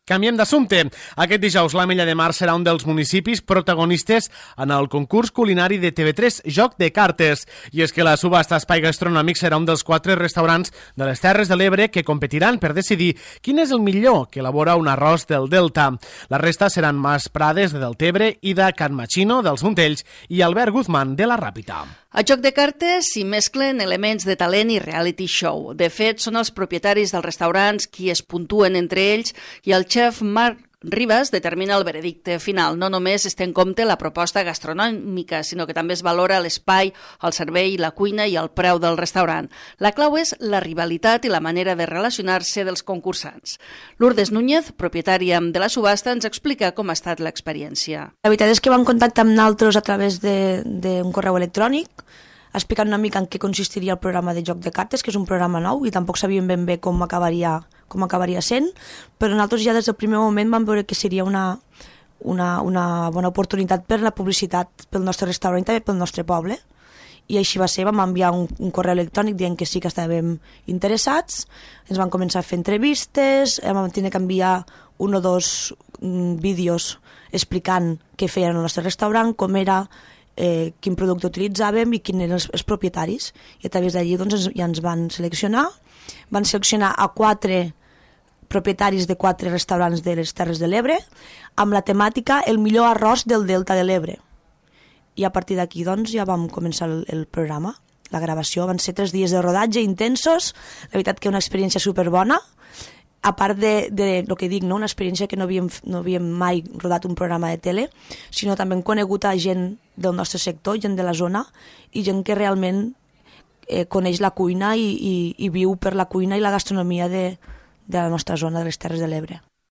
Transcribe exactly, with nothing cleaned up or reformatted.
Canviem d'assumpte. Aquest dijous l'Ametlla de Mar serà un dels municipis protagonistes en el concurs culinari de T V tres Joc de Cartes. I és que la subhasta Espai Gastronòmic serà un dels quatre restaurants de les Terres de l'Ebre que competiran per decidir quin és el millor que elabora un arròs del Delta. La resta seran Mas Prades de Deltebre, Ida Can Machino dels Montells i Albert Guzmán de la Ràpita. A Joc de Cartes s'hi mesclen elements de talent i reality show. De fet, són els propietaris dels restaurants qui es puntuen entre ells i el xef Marc Ribas determina el veredicte final. No només es té en compte la proposta gastronòmica, sinó que també es valora l'espai, el servei, la cuina i el preu del restaurant. La clau és la rivalitat i la manera de relacionar-se dels concursants. Lourdes Núñez, propietària de la subhasta, ens explica com ha estat l'experiència. La veritat és que vam contactar amb nosaltres a través d'un correu electrònic, explicant una mica en què consistiria el programa de Joc de Cartes, que és un programa nou i tampoc sabíem ben bé com acabaria, com acabaria sent, però nosaltres ja des del primer moment vam veure que seria una, una, una bona oportunitat per la publicitat pel nostre restaurant i també pel nostre poble. I així va ser, vam enviar un, un correu electrònic dient que sí que estàvem interessats, ens van començar a fer entrevistes, vam tenir que enviar un o dos mm, vídeos explicant què feien al nostre restaurant, com era, Eh, quin producte utilitzàvem i quins eren els, els propietaris, i a través d'allí doncs, ens, ja ens van seleccionar van seleccionar a quatre propietaris de quatre restaurants de les Terres de l'Ebre amb la temàtica el millor arròs del Delta de l'Ebre, i a partir d'aquí doncs, ja vam començar el, el programa. La gravació van ser tres dies de rodatge intensos, la veritat que una experiència superbona, a part de, de lo que dic, no? Una experiència que no havíem, no havíem mai rodat un programa de tele, sinó també hem conegut a gent del nostre sector, gent de la zona, i gent que realment eh, coneix la cuina i, i, i viu per la cuina i la gastronomia de, de la nostra zona, de les Terres de l'Ebre.